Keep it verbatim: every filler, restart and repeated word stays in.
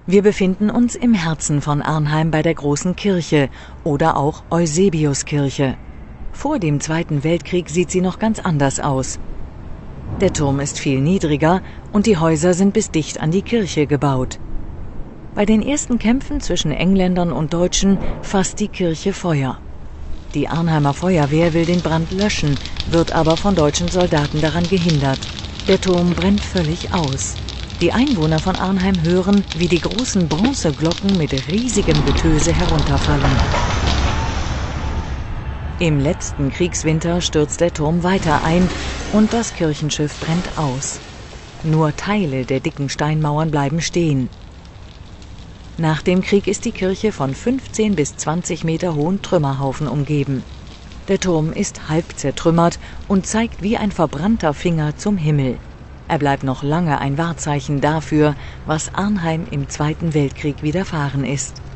Wir befinden uns im Herzen von Arnheim bei der Großen Kirche oder auch Eusebiuskirche. Vor dem Zweiten Weltkrieg sieht sie noch ganz anders aus. Der Turm ist viel niedriger und die Häuser sind bis dicht an die Kirche gebaut. Bei den ersten Kämpfen zwischen Engländern und Deutschen fasst die Kirche Feuer. Die Arnheimer Feuerwehr will den Brand löschen, wird aber von deutschen Soldaten daran gehindert. Der Turm brennt völlig aus. Die Einwohner von Arnheim hören, wie die großen Bronzeglocken mit riesigem Getöse herunterfallen. Im letzten Kriegswinter stürzt der Turm weiter ein und das Kirchenschiff brennt aus. Nur Teile der dicken Steinmauern bleiben stehen. Nach dem Krieg ist die Kirche von fünfzehn bis zwanzig Meter hohen Trümmerhaufen umgeben. Der Turm ist halb zertrümmert und zeigt wie ein verbrannter Finger zum Himmel. Er bleibt noch lange ein Wahrzeichen dafür, was Arnheim im Zweiten Weltkrieg widerfahren ist.